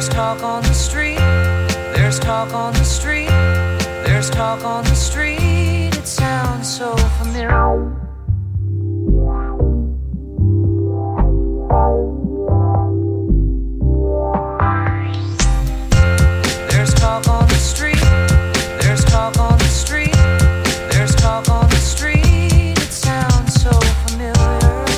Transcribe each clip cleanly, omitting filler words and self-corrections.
talk on the street, there's talk on the street, there's talk on the street, it sounds so familiar. There's talk on the street, there's talk on the street, there's talk on the street, it sounds so familiar.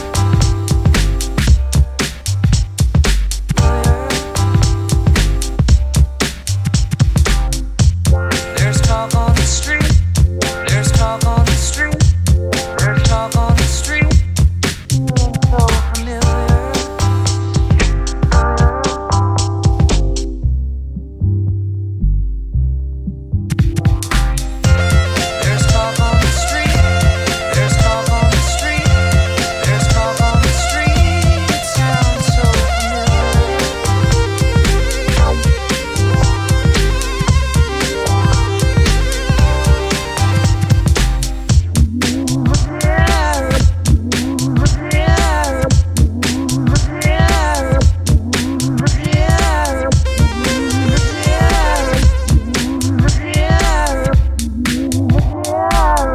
There's talk on the street, there's talk on the street, there's talk on the street, so familiar. There's talk on the street, there's talk on the street, there's talk on the street, it sounds so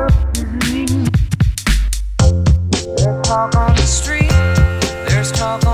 There's talk on the street, there's talk